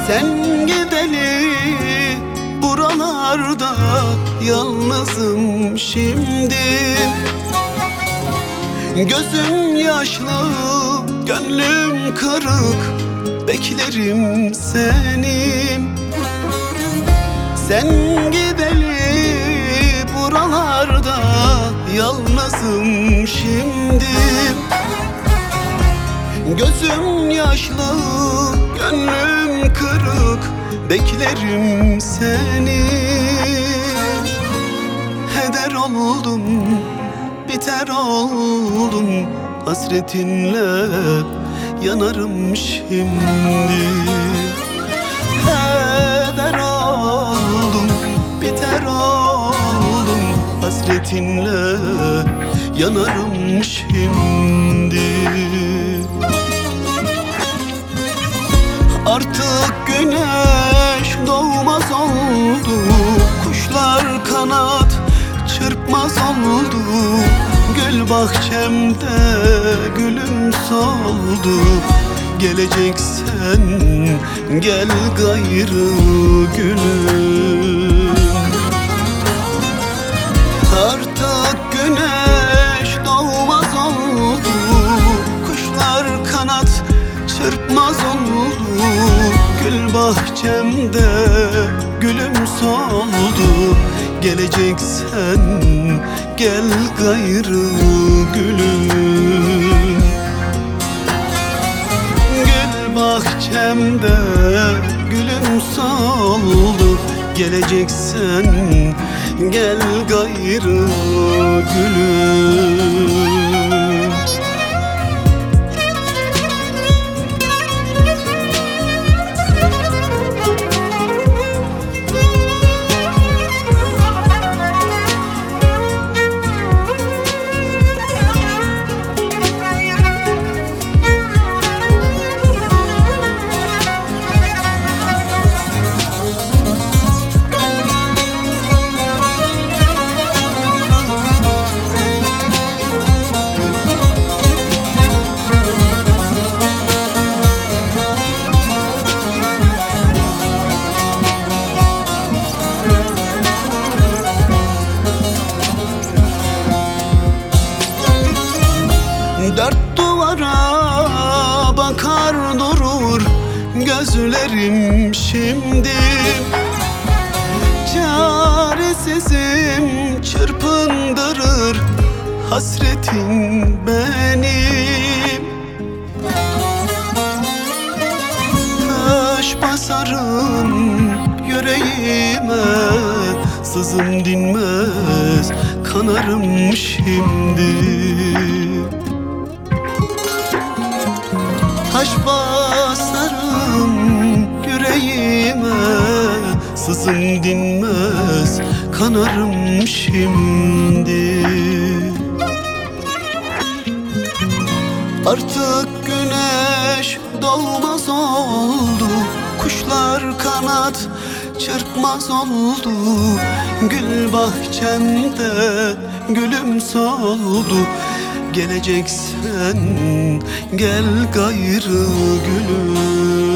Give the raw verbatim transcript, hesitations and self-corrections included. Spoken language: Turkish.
Sen gideli buralarda yalnızım şimdi. Gözüm yaşlı, gönlüm kırık, beklerim seni. Sen gideli buralarda yalnızım şimdi. Gözüm yaşlı, gönlüm kırık, beklerim seni. Heder oldum, biter oldum, hasretinle yanarım şimdi. Heder oldum, biter oldum, hasretinle yanarım şimdi. Artık güneş doğmaz oldu, kuşlar kanat çırpmaz oldu. Gül bahçemde gülüm soldu. Geleceksen gel gayrı gülüm. Artık güneş doğmaz oldu, kuşlar kanat çırpmaz oldu. Gül bahçemde gülüm soldu. Geleceksen gel gayrı gülüm. Gül bahçemde gülüm soldu. Geleceksen gel gayrı gülüm. Dört duvara bakar durur gözlerim şimdi. Çaresizim, çırpındırır hasretin benim. Taş basarım yüreğime, sızım dinmez, kanarım şimdi. Taş basarım yüreğime, sızım dinmez, kanarım şimdi. Artık güneş doğmaz oldu, kuşlar kanat çırpmaz oldu. Gül bahçemde gülüm soldu. Geleceksen gel gayrı gülüm.